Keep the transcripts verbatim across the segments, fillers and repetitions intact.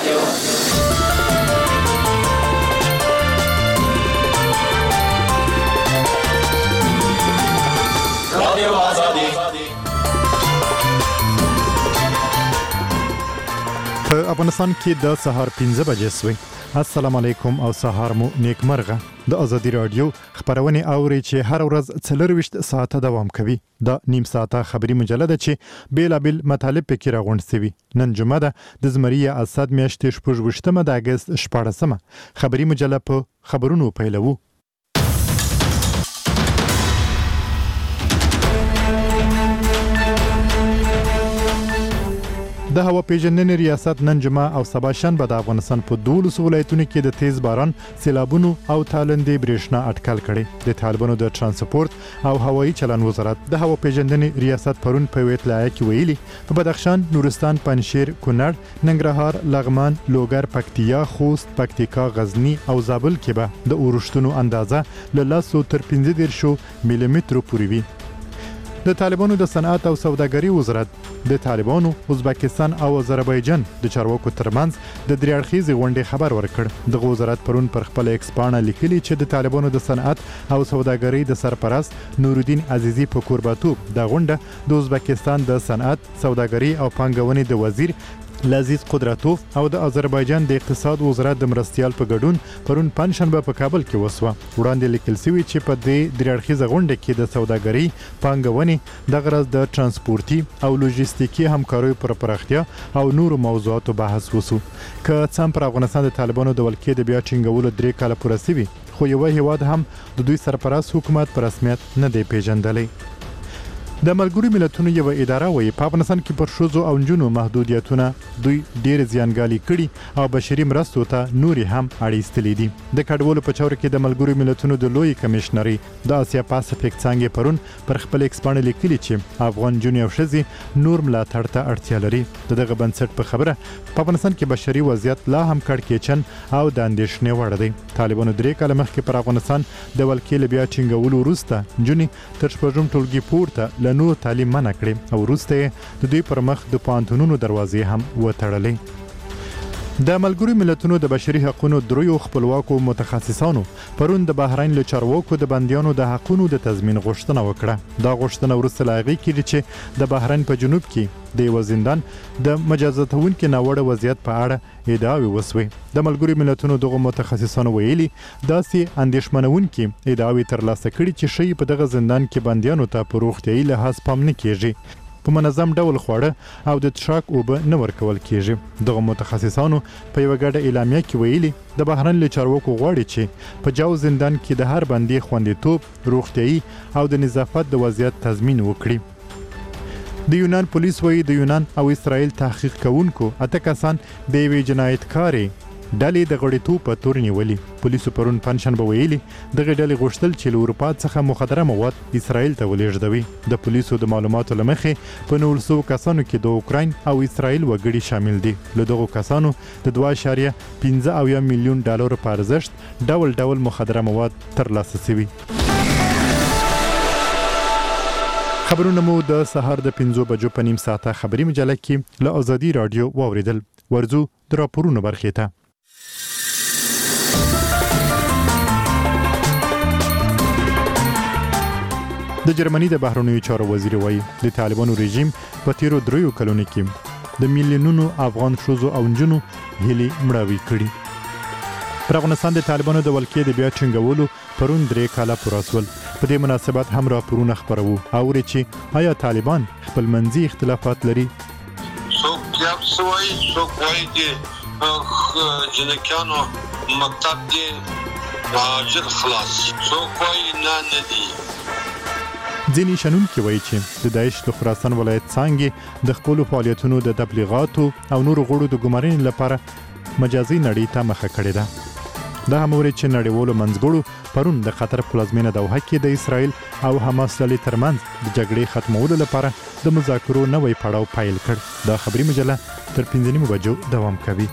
رادیو رادیو آزادی. په افغانستان کې د سهار پنځه بجې شوي. السلام علیکم او سهار مو نیکمرغه. د ازادي رادیو خبرونه اوري چې هر ورځ څلرويشت ساعته دوام کوي. د نیم ساعته خبري مجله ده چې بیلابل مطالب پکې راغونډ شوي. نن جمعه ده د زمریه اسد میاشتې شپږ د اگست شپاړسمه. خبري مجله په خبرونو پیلوو. د هوا پیژندنې ریاست نن جمعه او سبا شنبه د افغانستان په دولسو ولایتونو کې د تیز باران، سیلابونو او تالندې برېښنا اټکل کړي. د طالبانو د ترانسپورت او هوایي چلن وزارت د هوا پیژندنې ریاست پرون په اطلاع کې ویلي په بدخشان، نورستان، پنجشیر، کونړ، ننګرهار، لغمان، لوګر، پکتیا، خوست، پکتیکا، غزنی او زابل کې به د اورښتونو اندازه له لسو تر پنځه دېرشو ملي مترو پورې وي. د طالبانو د صنعت او سوداګرۍ وزارت د طالبانو، ازبکستان او آذربایجان د چارواکو ترمنځ د درې اړخیزې غونډې خبر ورکړ. دغه وزارت پرون پر خپل ایکس پاڼه لیکلي چې د طالبانو د صنعت او سوداګرۍ د سرپرست نورالدین عزیزی په کوربتوب د غونډه د ازبکستان د صنعت، سوداګرۍ او پانګونې د وزیر لذیذ قدرتوف او د آذربایجان د اقتصاد وزارت د مرستیال په ګډون پرون پنځشنبه په کابل کې وسوه. وړاندې لیکل شوی چې په دې درې اړخیزه غونډه کې د سوداګرۍ، پانګونې، د غرض د ترانسپورتي او لوجستیکي همکاریو پر پراختیا او نورو موضوعاتو بحث وسو. که څم پر افغانستان د طالبانو د ولکې د بیا ټینګولو درې کاله پوره شوي، خو یو هیواد هم د دوی سرپرست حکومت په رسمیت نه دی پیژندلی. د ملګرو ملتونو یو اداره وایي په افغانستان کې پر ښځو او نجونو محدودیتونه دوی ډېر زیانګالي کړي او بشري مرستو ته نورې هم اړیستلې دي. د کډوالو په چوره کې د ملګرو ملتونو د لوی کمشنري د اسیا پاسفیک څانګې پرون پر خپل ایکس باندې لیکلي چې افغان نجونې او ښځې نور ملاتړ ته اړتیا لري. دغه بنسټ په خبره په افغانستان کې بشري وضعیت لا هم کړکېچن او د اندېښنې وړ دی. طالبانو درې کاله مخکې پر افغانستان د ولکې له بیا ټینګولو وروسته نجونې تر شپږم ټولګي پورته له نور تعلیم منع کړي او وروسته د دوی پر مخ د پوهنتونونو دروازې هم وتړلې. د ملګرو ملتونو د بشري حقوقو دریو خپلواکو متخصصانو پرون د بحرین له چارواکو د بندیانو د حقوقو د تضمین غوښتنه وکړه. دا غوښتنه وروسته لا هغې کېږي چې د بحرین په جنوب کې د یو زندان د مجازاتونکو ناوړه وضعیت په اړه ادعاوې وسوې. د ملګرو ملتونو دغه متخصصانو ویلي داسې اندېښمنونکي ادعاوې ترلاسه کړي چې شی په دغه زندان کې بندیانو ته په روغتیایي لحاظ پام نه کیږي، په منظم ډول خواړه او د څښاک اوبه نه ورکول کیږي. دغه متخصصانو په یو ګډه اعلامیه کې ویلي د بحرین له چارواکو غواړي چې په جاو زندان کې د هر بندي خوندیتوب، روغتیایي او د نظافت د وضعیت تضمین وکړي. د یونان پولیس وایي د یونان او اسرائیل تحقیق کوونکو اته کسان د یوې جنایتکارې ډلې د غړیتوب په تور نیولي. پولیسو پرون پنځشنبه ویلي دغه ډلې غوښتل چې له اروپا څخه مخدره مواد اسرائیل ته ولېږدوي. د پولیسو د معلوماتو له مخې په نولس سوه کسانو کې د اوکراین او اسرائیل وګړي شامل دي. له دغو کسانو د دوه اعشاریه پنځه اویا میلیون ډالرو په ارزښت ډول ډول مخدره مواد ترلاسه شوي. خبرونه مو د سهار د پنځو بجو په نیم ساعته خبري مجله کې له ازادي رادیو واوریدل. ورځو د راپورونو برخې ته. د جرمني د بهرنیو چارو وزیر وایي د طالبانو رژیم په تیرو دریو کلونو کې د میلیونونو افغان ښځو او نجونو هیلې مړاوې کړي. پر افغانستان د طالبانو د ولکې د بیا ټینګولو پرون درې کاله پوره شول. په دې مناسبت هم راپورونه خپروو اوري چې آیا طالبان خپل منځي اختلافات لري. څوک یو سوي څوک وایي چې جنکانو مکتب کې راجل خلاص، څوک وایي نه نه دي. ځینې شنونکي وایي چې د داعش د خراسان ولایت څانګې د خپلو فعالیتونو د تبلیغاتو او نورو غړو د ګمارنې لپاره مجازي نړۍ ته مخه کړې ده. دا هم اوري چې نړیوالو منځګړو پرون د قطر په پلازمینه دوحه کې د اسرائیل او حماس ډلې ترمنځ د جګړې ختمولو لپاره د مذاکرو نوی پړاو پیل کړ. دا خبري مجله تر پنځه نیمو بجو دوام کوي.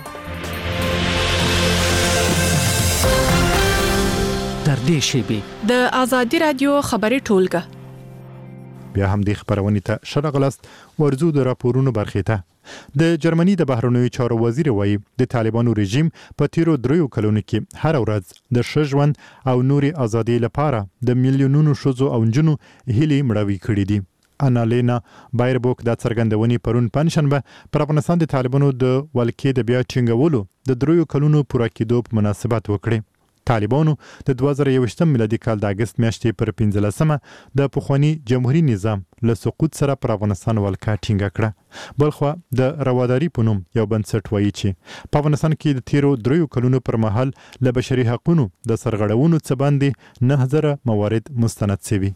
تر دې شیبې د ازادي رادیو خبري ټولګه بیا هم د خبرونې ته شرغلست ورزو د راپورونو برخې ته د جرمني د بهرنیو چارو وزیر وایي د طالبانو رژیم په تیرو دریو کلونو کې هر ورځ د ښه ژوند او نوري ازادي لپاره د میلیونونو ښځو او نجونو هیلې مړوي کړې دي. انالینا بایربوک د څرګندونې پرون پنځشنبه پر افغانستان د طالبانو د ولکې د بیا ټینګولو د دریو کلونو پوره کېدو په مناسبت وکړي. طالبانو د دوه زره یوویشتم میلادي کال د اګست میاشتې پر پنځلسمه د پخواني جمهوریت نظام له سقوط سره پر افغانستان ولکه ټینګه کړه. بلخوا د رواداري په نوم یو بنسټ وایي چې په افغانستان کې د تیرو دریو کلونو پر مهال له بشري حقوقو د سرغړونو څخه باندې نه زره موارد مستند شوي.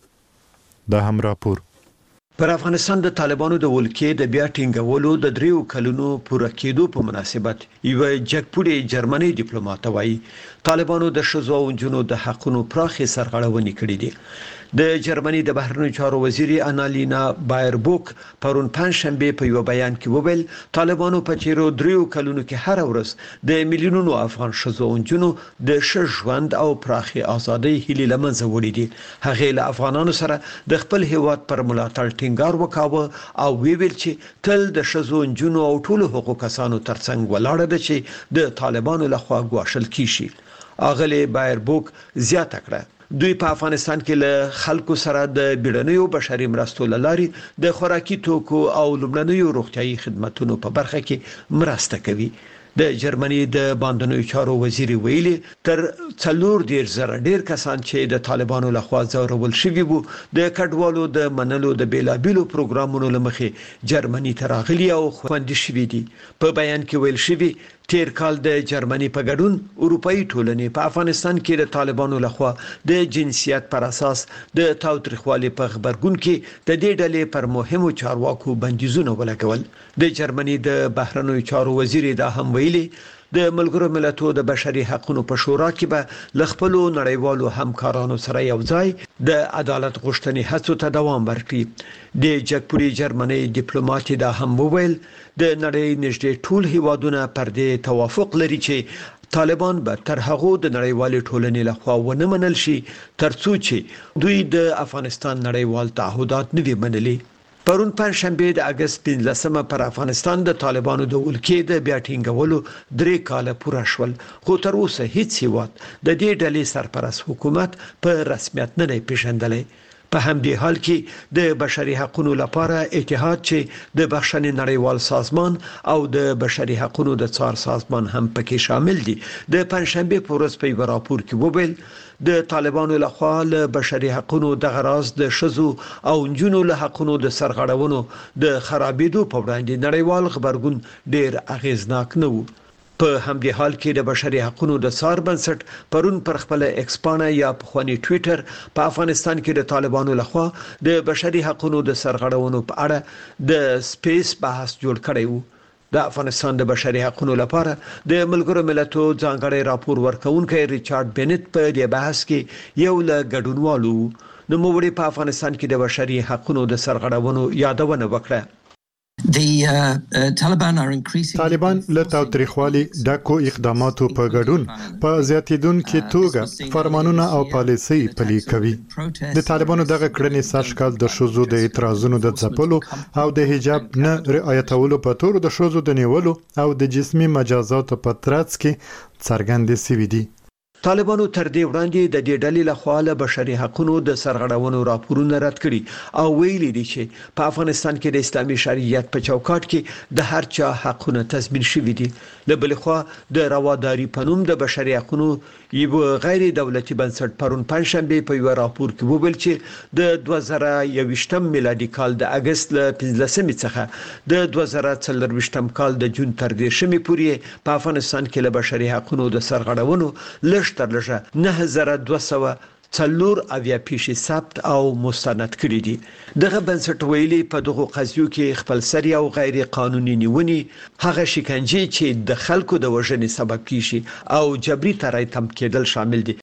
دا هم راپور پر افغانستان د طالبانو د ولکې د بیا ټینګولو د دریو کلونو پوره کېدو په مناسبت یو جګپوړي جرمني ډیپلوماټ وایي طالبانو د ښځو او نجونو د حقوقو پراخي سرغړونې کړې دي. د جرمني د بهرنیو چارو وزیر انالینا بایربوک پرون پنځشنبه په یو بیان کې وویل طالبانو په تیرو دریو کلونو کې هر ورځ د میلیونونو افغان ښځو او نجونو د ښه ژوند او پراخي ازادي هیلې لمنځه وړي دي. هغه له افغانانو سره د خپل هیواد پر ملاتړ ټینګار وکاوه او ویل چې تل د ښځو نجونو او ټولو حقوقو کسانو ترڅنګ ولاړه ده چې د طالبانو لخوا ګواښل کیږي. اغلی بایربوک زیاته کړه دوی په افغانستان کې له خلکو سره د بیړنیو بشري مرستو لاري د خوراکي توکو او لومړنیو روغتيایي خدماتو په برخه کې مرسته کوي. د جرمني د باندنیو چارو وزیر ویلي تر څلور ډیر زره ډیر کسان چې د طالبانو لخوا ځورول شوي وو د کډوالو د منلو د بیلابیلو پروګرامونو لمخې جرمني ته راغلي او خوندي شوي دي. په بیان کې ویل شوي تیر کال د جرمني په ګډون اروپאי ټولنې په افغانستان کې د طالبانو لخوا د جنسیت پر اساس د تاوتریخوالي په خبرګون کې د دې ډلې پر مهمو چارواکو بندیزونه ولګول. د جرمني د بهرنیو چارو وزیر دا هم ویلي د ملګرو ملتونو د بشري حقوقو په شورا کې به لخپلو نړیوالو همکارانو سره یو ځای د عدالت غوښتنې هڅو ته دوام ورکړي. د جګپوړي جرمني ډیپلوماټ دا هم وویل د نړۍ نږدې ټول هیوادونه پر دې توافق لري چې طالبان به تر هغه د نړیوالې ټولنې لخوا ونه منل شي ترڅو چې دوی د افغانستان نړیوال تعهدات نه وي منلي. پرون پنځشنبه د اګست پنځلسمه پر افغانستان د طالبانو د ولکې د بیا ټینګولو درې کاله پوره شول خو تر اوسه هیڅ هیواد د دې ډلې سرپرست حکومت په رسمیت نه دی پیژندلی. په همدې حال کې د بشري حقوقو لپاره اتحاد چې د بخښنې نړیوال سازمان او د بشري حقوقو د څار سازمان هم پکې شامل دي د پنځشنبه په ورځ په یو راپور کې وویل د طالبانو لخوا له بشري حقوقو د غراز د ښځو او نجونو له حقوقو د سرغړونو د خرابېدو په وړاندې نړیوال خبرګون ډیر اغیزناک نه و. په همدې حال کې د بشري حقوقو د څار بنسټ پرون پر خپل ایکس پاڼه یا پخوانی ټوئیټر په افغانستان کې د طالبانو لخوا د بشري حقوقو د سرغړونو په اړه د سپیس بحث جوړ کړی وو. د افغانستان د بشري حقوقو لپاره د ملګرو ملتونو ځانګړی راپور ورکونکي ریچارډ بنت په دې بحث کې یو له ګډونوالو نو موږ په افغانستان کې د بشري حقوقو د سرغړونو یادونه وکړه. The uh, uh, Taliban are increasing طالبان له تاوتریخوالي ډاکو اقداماتو په ګډون په زیاتیدونکو توګه فرمانونه او پالیسي پلي کوي. د طالبانو دغه کړنې ساشکال د شوزو د اعتراضونو د ځپلو او د حجاب نه رعایتولو په تور د شوزو د نیولو او د جسمي مجازاتو په ترڅ کې څرګندې سوي دي. طالبانو تر دې وړاندې د دې ډلې لخوا له بشري حقوقو د سرغړونو راپورونه رد کړي او ویلي دي چې په افغانستان کې د اسلامي شریعت په چوکاټ کې د هر چا حقونه تضمین شوي دي. له بل خوا د رواداري په نوم د بشري حقوقو یو غیر دولتي بنسټ پرون پنځشنبه په یو راپور کې وویل چې د دوه زره یوویشتم میلادي کال د اګست له پنځلسمې څخه د دوه زره څلرویشتم کال د جون تر دیرشمې پورې په افغانستان کې له بشري حقوقو د سرغړونو لږ تر لږه نه زره دوه سوه څلور اویا پیښې ثبت او مستند کړي دي. دغه بنسټ ویلي په دغه قضیو کې خپلسري او غیر قانوني نیونې هغه شکنجې چې د خلکو د وژنې سبب کیږي او جبري ترای تم کېدل شامل دي.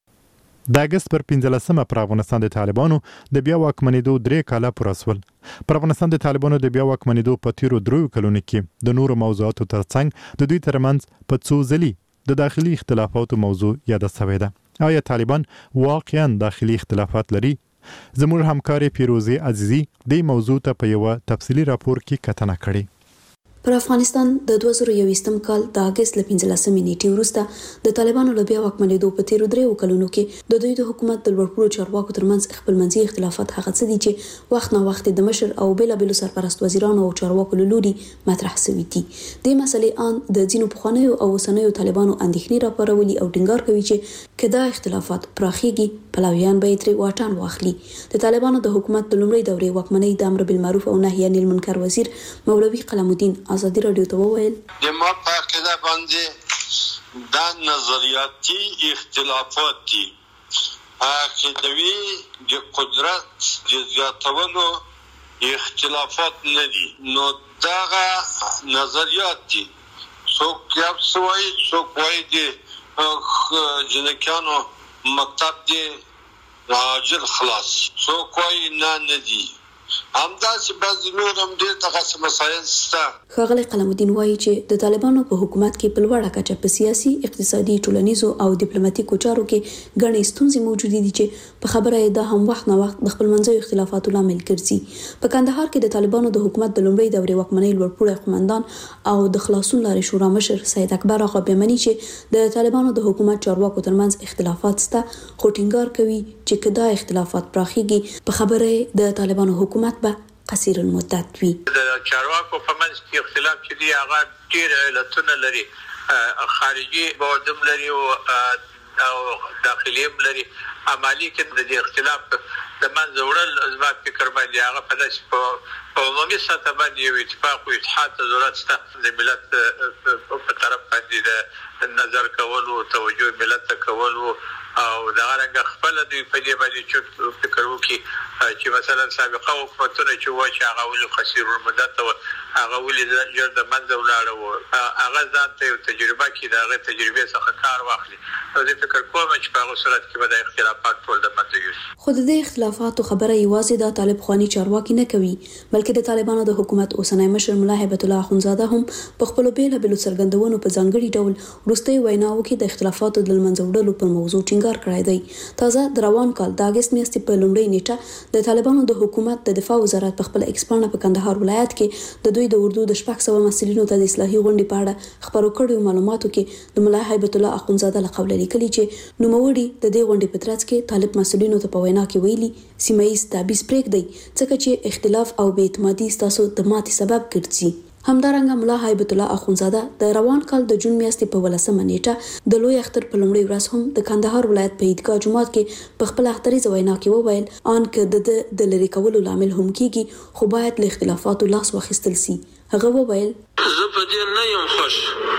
د اګست پر پنځلسمه پر افغانستان د طالبانو د بیا واکمنېدو درې کاله پوره شول. پر افغانستان د طالبانو د بیا واکمنېدو په تیرو دریو کلونو کې د نورو موضوعاتو ترڅنګ د دوی ترمنځ په څو ځلې د داخلي اختلافاتو موضوع یاد شوې ده. آیا طالبان واقعا داخلي اختلافات لري؟ زموږ همکاري پیروزي عزیزي د موضوع ته په یو تفصیلی راپور کې کتنه کړې. پر افغانستان د دوه زره یوویشتم کال د اگست له پنځلسمې نیټې وروسته د طالبانو له بیا واکمنېدو په تیرو دریو کلونو کې د دوی د حکومت د لوړپوړو چارواکو ترمنځ خپلمنځي اختلافات هغه څه دي چې وخت نه وخت د مشر او بېلابېلو سرپرست وزیرانو او چارواکو له لوري مطرح شوي دي. دې مسلې ان د ځینو پخوانیو او اوسنیو طالبانو اندېښنې راپارولي او ټینګار کوي چې که دا اختلافات پراخېږي پلویان به یې ترې واټن واخلي. د طالبانو د حکومت د لومړۍ دورې واکمنۍ د امر بالمعروف او نهي عن المنکر وزیر مولوي قلم الدین ازادي رادیو ته وویل د ما په عقیده باندې دا نظریاتي اختلافات دي. عقیدوي د قدرت د زیاتولو اختلافات نه دي، نو دغه نظریات دي. څوک یو څه وایي، څوک وایي د جنکیانو مکتب دی عاجل خلاص، څوک وایي نه نه دي. همداسې بعضې نور هم ډېر دغسې مسایل شته. ښاغلی قلم الدین وایي چې د طالبانو په حکومت کې په لوړه کچه په سیاسي، اقتصادي، ټولنیزو او ډیپلوماټیکو چارو کې ګڼې ستونزې موجودې دي چې په خبره یې دا هم وخت نه وخت د خپلمنځیو اختلافاتو لامل ګرځي. په کندهار کې د طالبانو د حکومت د لومړۍ دورې واکمنۍ لوړپوړی قومندان او د خلاصون لارې شورا مشر سید اکبر آغا بیمني چې د طالبانو د حکومت چارواکو ترمنځ اختلافات شته، خو ټینګار کوي چې که دا اختلافات پراخېږي په خبره یې د طالبانو حکومت به قصير المدت وي. د چارواکو په منځ کې اختلاف چې دی هغه ډېر علتونه لري، خارجي بعدم لري او داخلي هم لري. عملي کې د اختلاف د منځه وړل زما فکر باندې هغه په داسې په عمومي سطح باندې یو اتفاق او اتحاد ته ضرورت شته. د ملت په طرف باندې د نظر کولو، توجه ملت ته کولو او دغه رنګه خپل دوی په دې باندې چې فکر وکړي چې مثلا سابقه حکومتونه چې و چې هغه ولې قصير المدت او هغه ولې ژر د منځه ولاړه و، هغه ځان ته یو تجربه کړي، د هغې تجربې څخه کار واخلي. نو زه فکر کوم چې په هغه صورت کې به د اختلافات ټول د منځه یوسي. خو د دې اختلافاتو خبره یوازې د طالب خواني چارواکي نه کوي، بلکې د طالبانو د حکومت اوسنی مشر ملا هیبت الله اخونزاده هم په خپلو بېلابېلو څرګندونو په ځانګړي ډول وروستۍ ویناوو کې د اختلافاتو د لمنځه وړلو پر موضوع ټینګار کړی دی. تازه د روان کال د اگست میاشتې په لومړۍ نیټه د طالبانو د حکومت د دفاع وزارت په خپل ایکس پاڼه په کندهار ولایت کې د دوی د اردو د شپږ سوه مسؤلینو ته د اصلاحي غونډې په اړه خپرو کړیو معلوماتو کې د ملا هیبت الله اخونزاده له قوله لیکلي چې نوموړي د دې غونډې په ترڅ کې طالب مسؤلینو ته په وینا کې ویلي سیمه ییز تابعیض پرېږدئ ځکه چې اختلاف او بې اعتمادي ستاسو د ماتې سبب ګرځي. همدارنګه ملا هیبت الله اخونزاده د روان کال د جون میاشتې په ولسمه نیټه د لوی اختر په لومړۍ ورځ هم د کندهار ولایت په عیدګاه جومات کې په خپل اختریزه وینا کې وویل ان که د د لری کولو لامل هم کیږي خو باید له اختلافاتو لاس واخیستل سي. هغه وویل زه په دې نه یم خوش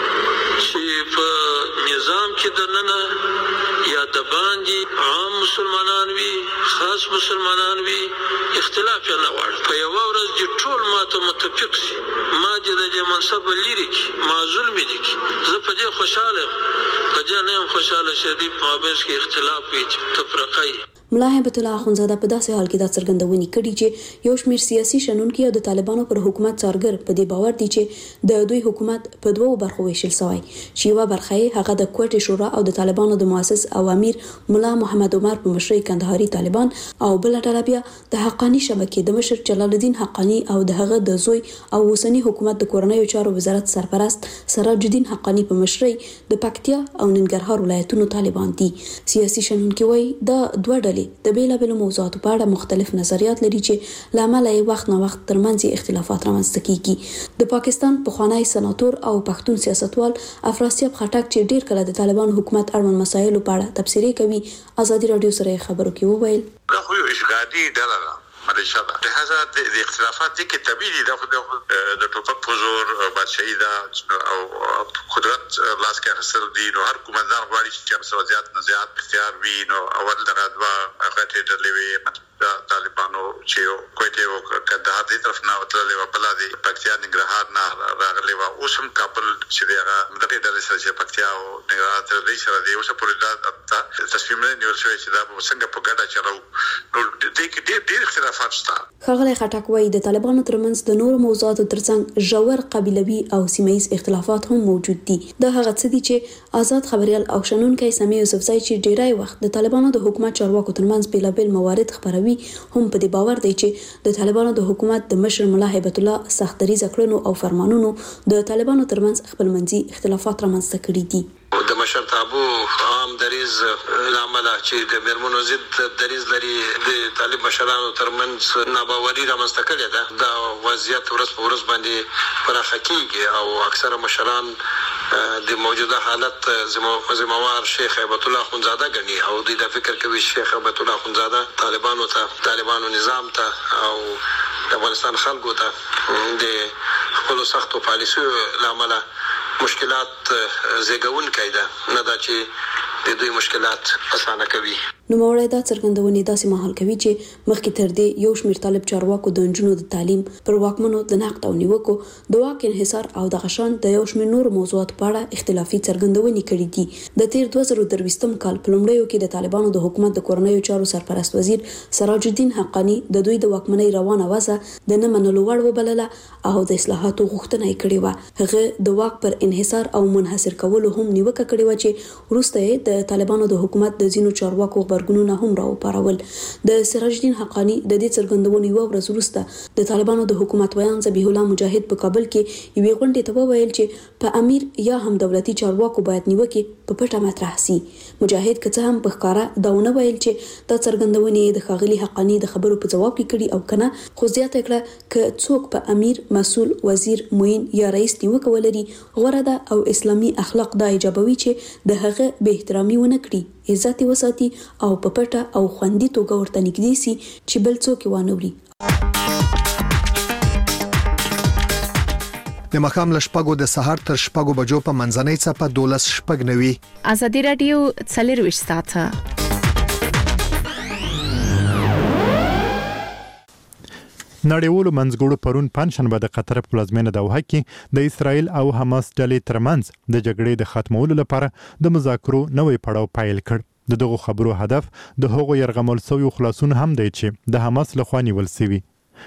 چې په نظام کې د نن یا د باندې عام مسلمانان وي، خاص مسلمانان وي، اختلاف نه غواړي. په یو ورځ چې ټول ماته متفق شي، ما دې د دې منصب لري کې ما ظلم دي کې زه په دې خوشاله په دې نه یم خوشاله چې دې په مابینځ کې اختلاف وي، تفرقه وي. ملا هیبت الله اخونزاده په داسې حال کې دا څرګندونې کړي چې یو شمېر سیاسي شنونکي او د طالبانو پر حکومت څارګر په دې باور دي چې د دوی حکومت په دوو برخو ویشل شوی، چې یوه برخه یې هغه د کوټې شورا او د طالبانو د مؤسس او امیر ملا محمد عمر په مشرۍ کندهاري طالبان او بله ډله بیا د حقاني شبکې د مشر جلال الدین حقاني او د هغه د زوی او اوسني حکومت د کورنیو چارو وزارت سرپرست سراج الدین حقاني په مشرۍ د پکتیا او ننګرهار ولایتونو طالبان دي. سیاسي شنونکي وایي دا دوه ډلې د بیلابېلو موضوعاتو په اړه مختلف نظریات لري چې له امله یې وخت نه وخت ترمنځ اختلافات رامنځته کیږي. د پاکستان پخوانی سناتور او پښتون سیاستوال افراسیاب خټک چې ډیر کله د طالبانو حکومت اړوند مسایلو په اړه تبصرې کوي، ازادي رادیو سره خبرو کې وویل دا خو یو اشغالي ډله ده ملیشه ده، لهذا د اختلافات دي کې طبیعي ده د ټوپک په زور بادشاهي ده او قدرت لاس کې اخیستل دي. نو هر قومندان غواړي چې هر زیات نه زیات اختیار وي. نو اول دغه دوه غټې ډلې وي، طالبانو چې کوټې او کندهار دې طرف نه وتلې و، بله د پکتیا ننګرهار نه راغلې وه. اوس هم کابل چې دی هغه دغې ډلې سره چې پکتیا او ننګرهار ترې سره دی، اوسه پورې دا تصمیم نه نیول شوی چې دا به څنګه په ګډه چلوو. نو دې کې ډېر ډېر اختلافات شته. ښاغلی خټک وایي د طالبانو ترمنځ د نورو موضوعاتو ترڅنګ ژور قبیلوي او سیمه ییز اختلافات هم موجود دي. دا هغه څه دي چې آزاد خبریال او شنونکی سمیع یوسفزی چې ډیری وخت د طالبانو د حکومت چارواکو ترمنځ بېلابېل موارد خپروي علوي هم په دې باور دی چې د طالبانو د حکومت د مشر ملا هیبت الله سختدریز کړنو او فرمانونو د طالبانو ترمنځ خپلمنځي اختلافات رامنځته کړي دي. د مشرتابو عام دریز لامل چې د میرمنو ضد دریز لري د طالب مشرانو ترمنځ ناباوري رامنځته کړې ده. دا وضعیت ورځ په ورځ باندې پراخه کیږي او اکثره مشران د موجوده حالت ذمہوار شیخ هیبت الله اخونزاده ګڼي او دوی دا فکر کوي شیخ هیبت الله اخونزاده طالبانو ته طالبانو نظام ته او د افغانستان خلکو ته د خپل سختو پالیسیو لامل مشکلات زیږون کیده نه دا چې د دوی مشکلات اسانه کوي. نو موړی دا څرګندونې داسې مهال کوي چې مخکې تر دې یو شمېر طالب چارواکو د نجونو د تعلیم پر واکمنو د نقد او نیوکو د واک انحصار او د غشان د یو شمېر نور موضوعات په اړه اختلافي څرګندونې کړې دي. د تیر دوه زره درویشتم کال په لومړیو کې د طالبانو د حکومت د کورنیو چارو سرپرست وزیر سراج الدین حقانی د دوی د واکمنۍ روانه وسه د نه منلو وړ وبلله او د اصلاحاتو غوښتنه یې کړې وه. هغه د واک پر انحصار او منحصر کولو هم نیوکه کړې وه چې وروسته یې د طالبانو د حکومت د ځینو چارواکو خبرګونونه هم راوپارول. د سراج الدین حقانی د دې څرګندونې یو ورځ وروسته د طالبانو د حکومت ویان ذبیح الله مجاهد په کابل کې یوې غونډې ته وویل چې په امیر یا هم دولتي چارواکو باید نیوکې په پټه مطرح سي. مجاهد که څه هم په ښکاره دا ونه ویل چې دا څرګندونې د ښاغلي حقانی د خبرو په ځواب کې کړي او کنه، خو زیاته کړه که څوک په امیر، مسؤل، وزیر، معین یا رئیس نیوکه ولري غوره ده او اسلامي اخلاق دا ایجابوي چې د هغه به احترامي ونه کړي، عزت وساتي او په پټه او خوندي توګه ورته نږدې سي چې بل څوک وانه وړي. د مخام له شپږو د سهار تر شپږو بجو په منځنۍ څپه دولس شپږ نوي. ازادي رادیو څلرویشت ساعته. نړیوالو منځګړو پرون پنځشنبه د قطر په پلازمینه دوحه کې د اسرایل او حماس ډلې ترمنځ د جګړې د ختمولو لپاره د مذاکرو نوې پړاو پیل کړ. د دغه خبرو هدف د هغو يرغمل شویو خلاصون هم دی چې د حماس لخوا نیول شوی.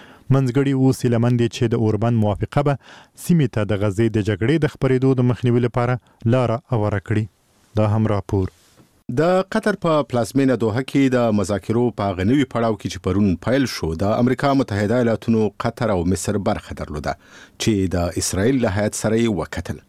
منځګړي اوس لمن دي چې د اوربند موافقه به سیمې ته د غزې د جګړې د خبرېدو د مخنیوي لپاره لار اوره کړي. دا هم راپور. د قطر په پلازمینه دوحه کې د مذاکرو په غنوي پړاو کې چې پرون پیل شو د امریکا متحده ایالاتونو، قطر او مصر برخه درلوده چې د اسرائیل له هیات سره وکتل.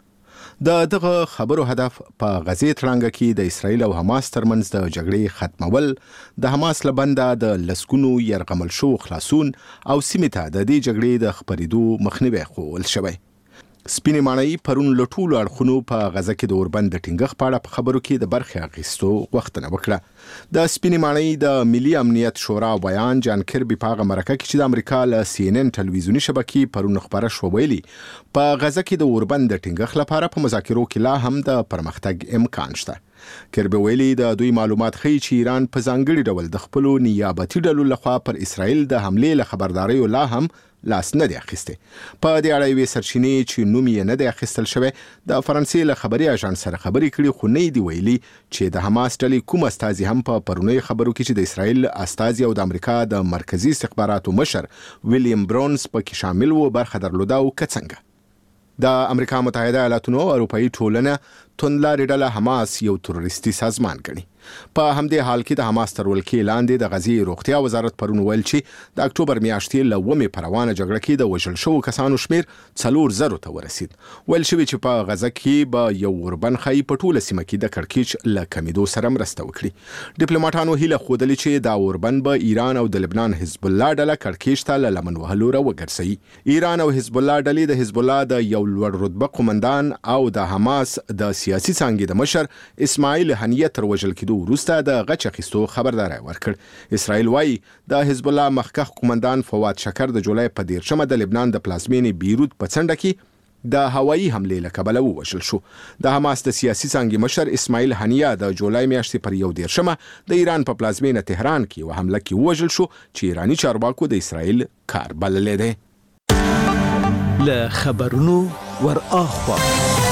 د دغه خبرو هدف په غزې تړانګه کې د اسرائیل او حماس ترمنځ د جګړې ختمول، د حماس لبنده د لسګونو يرغمل شو خلاصون او سیمې ته د دې جګړې د خبرېدو مخنیوي کول شوی. سپینې ماڼۍ پرون له ټولو اړخونو په غزه کې د اوربند د ټینګښت په اړه په خبرو کې د برخې اخیستو غوښتنه وکړه. د سپینې ماڼۍ د ملي امنیت شورا بیان جان کربي په هغه مرکه کې چې د امریکا له سی ان ان ټلویزیوني شبکې پرون خبره شو ویلي په غزه کې د اوربند د ټینګښت لپاره په مذاکرو کې لا هم د پرمختګ امکان شته. کربي ویلي د دوی معلومات ښیي چې ایران په ځانګړي ډول د خپلو نیابتي ډلو لخوا پر اسرائیل د حملې له خبرداري لا هم لاس نه دی اخیسته. په دې اړه یوې سرچینې چې نوم یې نه دی اخیستل شوی د فرانسې له خبري اژانس سره خبرې کړي، خو نه دی ویلي چې د حماس ډلې کوم استازي هم په پرونی خبرو کې چې د اسرائیل استازي او د امریکا د مرکزی استخباراتو مشر ویلیام برونز پکې شامل وو برخه درلوده او کڅنګه. د امریکا متحده ایالاتونو او اروپאי ټولنه توندلاري ډله حماس یو تروریستي سازمان ګڼي. په همدې حال کې د حماس تر ولکې لاندې د غزې روغتیا وزارت پرون ویل چې د اکتوبر میاشتې له ومې په روانه جګړه کې د وژل شوو کسانو شمیر څلور زرو ته ورسید. ویل شوي چې په غزه کې به یو اوربند ښایي په ټوله سیمه کې د کړکېچ له کمیدو سره مرسته وکړي. ډیپلوماټانو هیله ښودلې چې دا اوربند به ایران او د لبنان حزب الله ډله کړکېچ ته له لمن وهلو راوګرځوي. ایران او حزب الله ډلې د حزب الله د یو لوړ رتبه قومندان او د حماس د سیاسي څانګې د مشر اسماعیل هنیه تر وژل کېدو وروسته د غچ اخیستو خبرداری ورکړ. اسرائیل وايي د حزب الله مخکښ قومندان فواد شکر د جولای په دیرشمه د لبنان د پلازمینې بیروت په څنډه کې د هوایي حملې له کبله ووژل شو. د حماس د سیاسي څانګې مشر اسماعیل هنیه د جولای میاشتې پر یو دیرشمه د ایران په پلازمینه تهران کې یو حمله کې ووژل شو چې ایرانی چارواکو د اسرائیل کار بللی دی. له خبرونو ور اخوا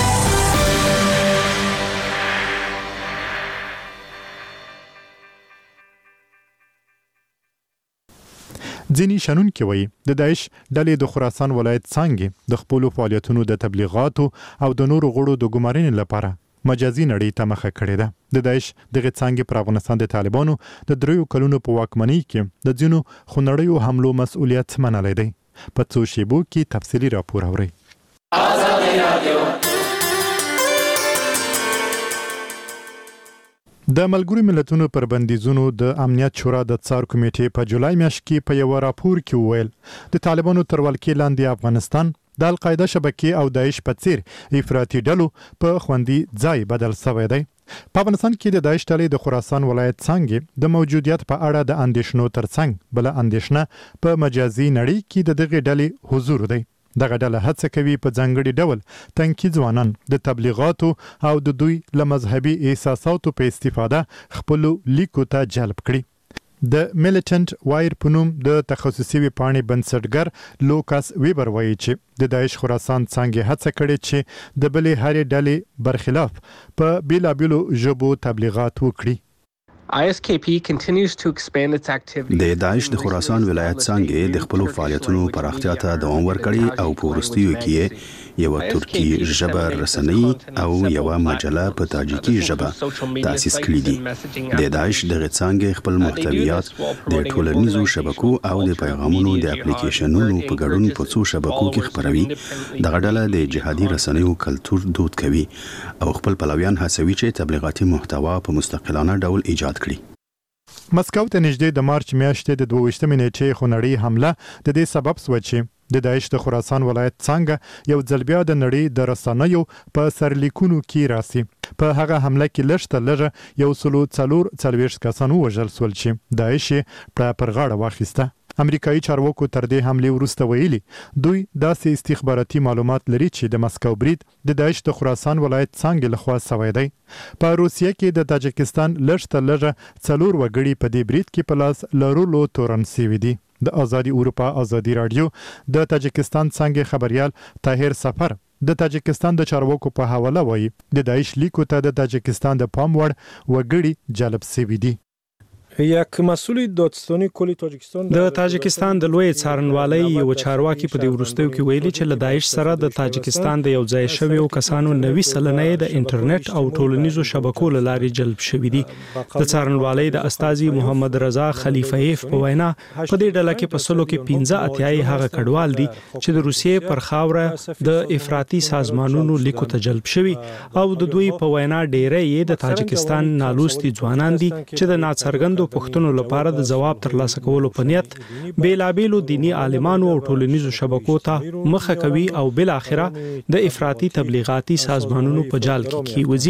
ځینې شنونکي وایي د داعش ډلې د خراسان ولایت څانګې د خپلو فعالیتونو د تبلیغاتو او د نورو غړو د ګمارنې لپاره مجازي نړۍ ته مخه کړې ده. د داعش دغه څانګې پر افغانستان د طالبانو د دریو کلونو په واکمنۍ کې د ځینو خونړیو حملو مسؤلیت منلی دی. په څو شیبو کې تفصیلي راپور اورئ. د ملګرو ملتونو پر بندیزونو د امنیت شورا د څار کمیټې په جولای میاشت کې په یو راپور کې وویل د طالبانو تر ولکې لاندې افغانستان د القاعده شبکې او داعش په څیر افراطي ډلو په خوندي ځای بدل شوی دی. په افغانستان کې د داعش ډلې د خراسان ولایت څنګه د موجودیت په اړه د اندېښنو ترڅنګ بل اندېښنه په مجازي نړۍ کې د دغه ډلې حضور دی. دغه ډله هڅه کوي په ځانګړي ډول تنکي ځوانان د تبلیغاتو او د دوی له مذهبي احساساتو په استفاده خپل لیکو ته جلب کړي. د میلیټنټ وایر په نوم د تخصصي ویبپاڼې بنسټګر لوکاس ویبر وایي چې د داعش خراسان څنګه هڅه کړې چې د بلې هرې ډلې برخلاف په بیلابیلو ژبو تبلیغات وکړي. د داعش د خراسان ولایت څنګه د خپل فعالیتونو پراختیا ته دوام ورکړي او په وروستیو کې یو ترکی ژبه رسنۍ او یو مجله په تاجیکي ژبه تاسیس کړې دي. د داعش د څنګه خپل محتویات د ټولنیزو شبکو او د پیغامونو د اپلیکیشنونو په ګډون په څو شبکو کې خپروي. دغه ډله د جهادي رسنیو کلتور دود کوي او خپل پلویان هڅوي چې تبلیغاتي محتوا په مستقلانه ډول ایجاد کړي. مسکو ته نږدې د مارچ میاشتې د دوه ویشتمې نیټې خونړۍ حمله د دې سبب شوه چې د داعش د خراسان ولایت څنګه یو ځل بیا د نړۍ د رسنیو په سرلیکونو کې راسي. په هغه حمله کې لږ تر لږه یو سلو څلور څلوېښت کسان ووژل شول چې داعش یې پر غاړه واخیسته. امریکایي چارواکو تر دې حملې وروسته ویلي دوی داسې استخباراتي معلومات لري چې د مسکو برید د داعش د خراسان ولایت څنګه لخوا شوی دی. په روسیه کې د تاجکستان لږ تر لږه څلور وګړي په دې برید کې په لاس لرلو تورن شوي دي. د آزادي اروپا آزادي رادیو د تاجکستان څنګه خبريال طاهر سفر د تاجکستان د چارواکو په حواله وایي د داعش لیکو ته د تاجکستان د پام وړ وګړي جلب شوي دي. یک مسئول دادستانی کل تاجکستان د تاجکستان د لوی څارنوالۍ یو چارواکي په دې وروستیو کې ویلي چې له داعش سره د تاجکستان د یو ځای شویو کسانو نوي سلنه د انټرنیټ او ټولنیزو شبکو له لارې جلب شوي دي. د څارنوالۍ د استاذي محمد رضا خلیفهیف په وینا په دې ډله کې په سلو کې پنځه اتیاي هغه کډوال دي چې د روسیې پر خاوره د افراطي سازمانونو لیکو ته جلب شوي او د دوی په وینا ډېری یې د تاجکستان نالوستي ځوانان دي چې د ناڅرګندو پښتنو لپاره د جواب ترلاسه کولو په نیت بیلابیلو دینی عالمانو او ټولنیزو شبکو ته مخه کوي او بل اخره د افراطي تبلیغاتي سازمانونو په جال کې کیوځي.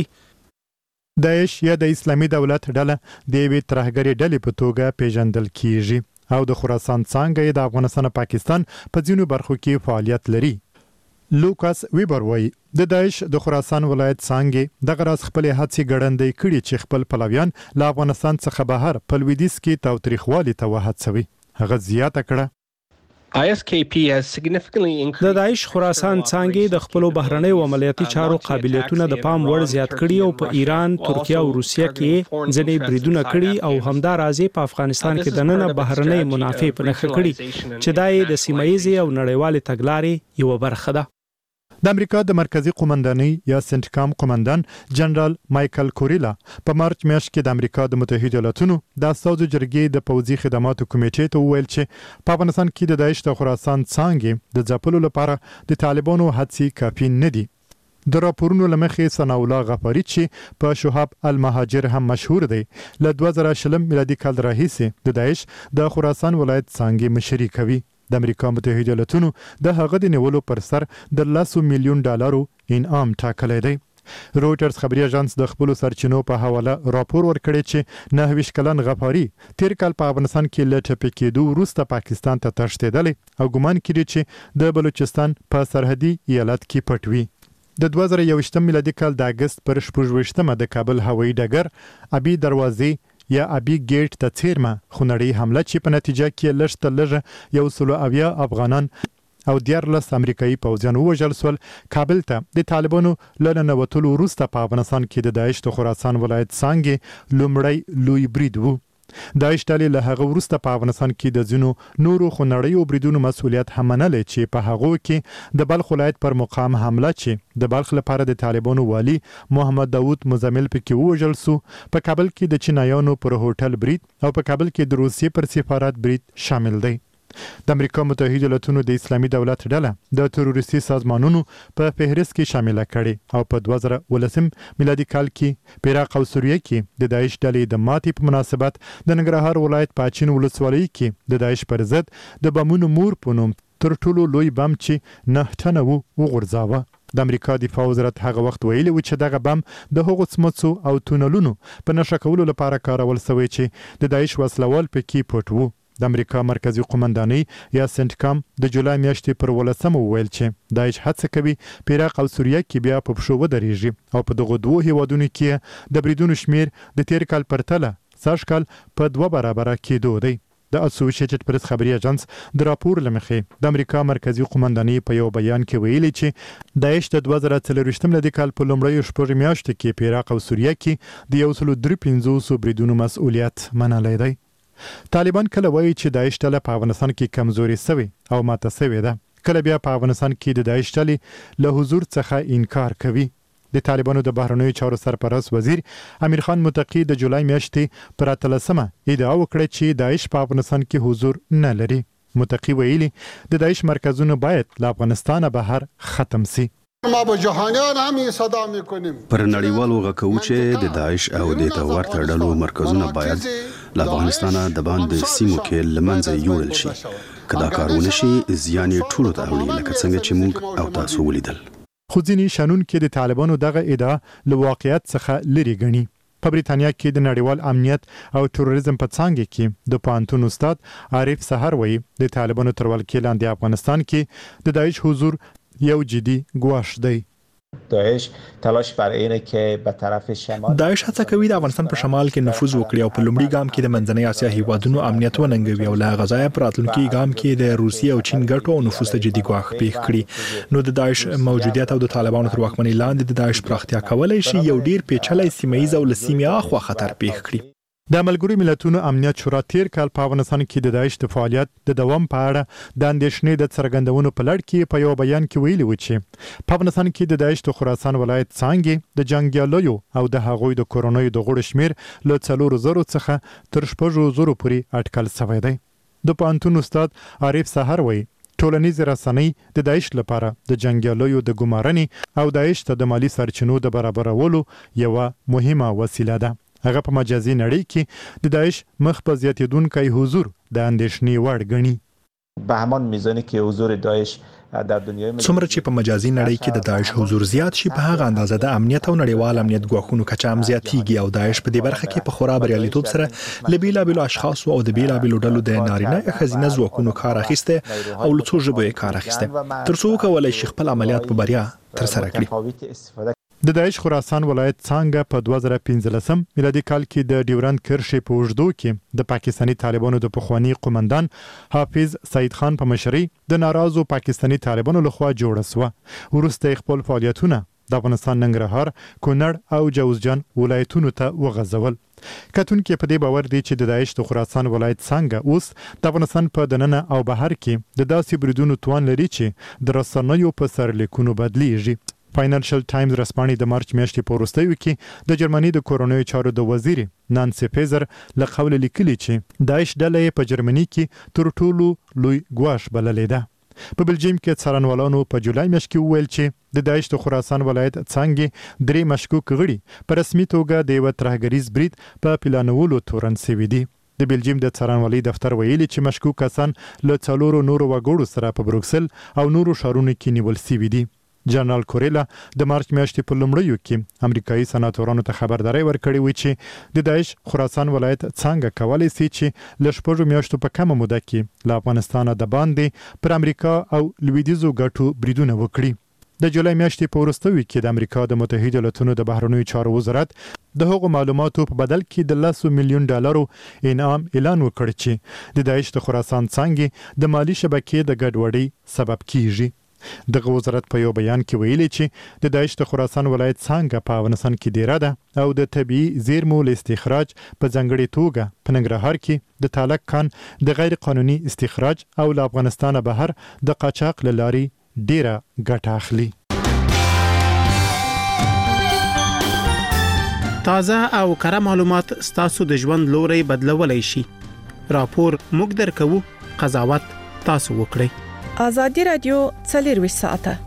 داعش یا د اسلامي دولت ډله د یوې ترهګرې ډلې په توګه پیژندل کیږي او د خراسان څنګه د افغانستان او پاکستان په ځینو برخو کې فعالیت لري. لوکاس ویبر وایي د داعش د خراسان ولایت څنګه د غراس خپل هڅې ګړندې کړي چې خپل پلویان له افغانستان څخه بهر په لویدیځ کې تاوتریخوالي ته وهڅوي. هغه زیاته کړه د داعش خراسان څنګه د خپل بهرنۍ عملیاتي چارو قابلیتونه د پام وړ زیات کړي او په ایران، ترکیه او روسیه کې ځنې بریدونه کړي او همدا راځي په افغانستان کې د نن بهرنۍ منافع په نخښه کړي چې دای د سیمایي او نړیوال تګلارې یو برخه ده. د امریکا د مرکزی قومندانۍ یا سنټکام قومندان جنرال مایکل کوریلا په مارچ میاشت کې د امریکا د متحده ایالاتونو د اساسو جرګې د پوځي خدماتو کمیټې ته وویل چې په افغانستان کې د داعش د خراسان څنګه د ځپلو لپاره د طالبانو هڅې کافي نه دي. د راپورونو لمخې ثنا الله غفاری چې په شهاب المهاجر هم مشهور دی له دوه زره شلم میلادي کال راهیسې د داعش د خراسان ولایت څنګه مشري کوي. د امریکا متحده ایالاتونو د هغه د نیولو پر سر د لاسو میلیون ډالرو انعام ټاکلی دی. رويټرز خبري اژانس د خپل سرچینو په حواله راپور ورکړی چې نه ویش کلن غفاری تیر کال په افغانستان کې لټه کېدو وروسته پاکستان ته تښتېدلی او ګمان کړي چې د بلوچستان په سرحدي ایالت کې پټوي. د دوه زره یوویشتم میلادي کال د اگست پر شپږ ویشتمه د کابل هوایي ډګر ابي دروازې یا ابي ګیټ ته څیرمه خونړۍ حمله چې په نتیجه کې لږ تر لږه یو سلو اویا افغانان او دیارلس امریکایي پوځیان ووژل شول. کابل ته د طالبانو له ننوتلو وروسته په افغانستان کې د داعش د خراسان ولایت څنګه لومړی لوی برید و. داعش ډلې له هغه وروسته په افغانستان کې د ځینو نورو خونړیو بریدونو مسؤلیت هم منلی چې په هغو کې د بلخ ولایت پر مقام حمله چې د بلخ لپاره د طالبانو والی محمد داوود مزمل پکې ووژل سو، په کابل کې د چینایانو پر هوټل برید او په کابل کې د روسیې پر سفارت برید شامل دی. د امریکا متحده ایالاتونو د اسلامي دولت ډله د تروریستي سازمانونو په فهرست کې شامل کړي او په دوه زره ولسم میلادي کال کې په عراق او سوریه کې د داعش ډلې د ماتې په مناسبت د ننګرهار ولایت پاچین ولسوالۍ کې د داعش پر ضد د بمونو مور په نوم تر ټولو لوی بم چې نه ټنه وو وغورځاوه. د امریکا دفاع وزارت هغه وخت ویلي و چې دغه بم د هغو سمڅو او تونلونو په نشه کولو لپاره کارول شوی چې د داعش وسلوال پکې پټ وو. د امریکا مرکزی قومندانۍ یا سنټکام د جولای میاشتې پر ولسمه وویل چې داعش هڅه کوي په عراق او سوریه کې بیا په پښو ودرېږي او په دغو دوو هیوادونو کې د بریدونو شمیر د تیر کال پرتله سږ کال په دوه برابره کېدو دی. د اسوسییټډ پریس خبري اژانس د راپور لمخې د امریکا مرکزی قومندانۍ په یو بیان کې ویلي چې داعش د دوه زره څلوېښتم میلادي کال په لومړیو شپږو میاشتو کې په عراق او سوریه کې د یو سل درې پنځوس بریدونو مسؤلیت منلی دی. طالبان کله وایي چې داعش ډله په افغانستان کې کمزوري شوې او ماته شوې ده، کله بیا په افغانستان کې د داعش ډلې له حضور څخه انکار کوي. د طالبانو د بهرنیو چارو سرپرست وزیر امیر خان متقی د جولای میاشتې پر اتلسمه ادعا وکړه چې داعش په افغانستان کې حضور نه لري. متقی ویلي د داعش مرکزونه باید له افغانستانه بهر ختم سي. ما به جهانیان هم صدا میکنیم پر نړیوالو غکو چې د داعش او د تورته ډلو مرکزونه باید له افغانستانه د باندې سیمو کې لمنځه یوړل شي. کدا کارونه شي زیان ټولو ته اړوي لکه څنګه چې موږ او تاسو ولیدل. خو ځینې شنون کې د طالبانو دغه ادعا له واقعیت څخه لري ګڼي. په بریتانیا کې د نړیوال امنیت او تروریزم په څانګه کې د پانتون استاد عارف سحر وایي د طالبانو تر ولکې لاندې افغانستان کې د داعش حضور یو جدي ګواښ دی. داعش تلاش بر اینه که به طرف شمال داعش هڅه کوي د افغانستان په شمال کې نفوذ وکړي او په لومړي ګام کې د منځنۍ اسیا هیوادونو امنیت وننګوي او له غزا په راتلونکي ګام کې د روسیې او چین ګټو او نفوذ ته جدي ګواښ پیښ کړي. نو د داعش موجودیت او د طالبانو تر واکمنۍ لاندې د داعش پراختیا کولای شي یو ډیر پیچلی سیمه ییز او لسیمه اخوا خطر پیښ کړي. د ملګرو ملتونو امنیت شورا تیر کال په افغانستان کې د داعش د فعالیت د دوام په اړه د اندېښنې د څرګندونو په لړ کې په یو بیان کې ویلي و چې په افغانستان کې د داعش د خراسان ولایت څانګې د جنګیالیو او د هغوی د کورونیو د غړو شمیر له څلورو زرو څخه تر شپږو زرو پورې اټکل شوی دی. د پوهنتون استاد عارف سحر وایي ټولنیز رسنۍ د داعش لپاره د جنګیالیو د ګمارنې او داعش ته د مالی سرچینو د برابرولو یوه مهمه وسیله ده. هغه په مجازي نړۍ کې د داعش مخ په زیاتېدونکی حضور د اندېښنې وړ ګڼي. به همان میزانی که حضور داعش در دنیای څومره چې په مجازي نړۍ کې د داعش حضور زیات شي په هغه اندازه د امنیت او نړیوال امنیت ګواښونو کچه هم زیاتېږي او داعش په دې برخه کې په خورا بریالیتوب سره له بېلابېلو اشخاصو او د بېلابېلو ډلو د نارینه یا ښځینه ځواکونو کار اخیستی او له څو ژبو یې کار اخیستی تر څو وکولی شي خپل عملیات په بریا ترسره کړي. د داعش خراسان ولایت څانګه په دوه زره پنځلسم میلادي کال کې د ډیورند کرښې په اوږدو کې د پاکستاني طالبانو د پخوانی قومندان حافظ سعید خان په مشرۍ د ناراضو پاکستاني طالبانو لخوا جوړه شوه. وروسته خپل فعالیتونه د افغانستان ننګرهار، کونړ او جوزجان ولایتونو ته وغځول. کتونکي په دې باور دي چې د داعش د خراسان ولایت څنګه اوس د افغانستان په دننه او بهر کې د داسې بریدونو توان لري چې د رسنیو په سرلیکونو بدلیږي. فاینانشل ټایمز رسپانې د مارچ میاشتې په وروستیو کې د جرمني د کورونیو چارو د وزیر نانسي فیزر له قوله لیکلي چې داعش ډله په جرمني کې تر ټولو لوی ګواښ بللې ده. په بلجیم کې څارنوالانو په جولای میاشت کې وویل چې د داعش د خراسان ولایت څانګې درې مشکوک غړي په رسمي توګه د یوه ترهګریز برید په پلانولو تورن شوي دي. د بلجیم د څارنوالۍ دفتر ویلي چې مشکوک کسان له څلورو نورو وګړو سره په بروکسل او نورو ښارونو کې نیول شوي دي. جنرال کوریلا د مارچ میاشتې په لومړیو کې امریکایي سناتورانو ته خبرداري ورکړې و چې د داعش خراسان ولایت څنګه کولای شي چې له شپږو میاشتو په کمه موده کې له افغانستانه د باندې پر امریکا او لویدیځو ګټو بریدونه وکړي. د جولای میاشتې په وروستیو کې د امریکا د متحده ایالاتونو د بهرنیو چارو وزارت د هغو معلوماتو په بدل کې د لسو میلیون ډالرو انعام اعلان وکړ چې د داعش د خراسان څانګې د مالی شبکې د ګډوډۍ سبب کیږي. دغه وزارت په یو بیان کې ویلي چې د داعش د خراسان ولایت څنګه په افغانستان کې ډیره ده او د طبي زیرمو له استخراج په ځانګړي توګه په ننګرهار کې د تالک کان د غیر قانوني استخراج او له افغانستانه بهر د قاچاق له لارې ډیره ګټه اخلي. تازه او کره معلومات ستاسو د ژوند لوري بدلولای شي. راپور موږ درکوو، قضاوت تاسو وکړئ. ازادي رادیو څلور ساعته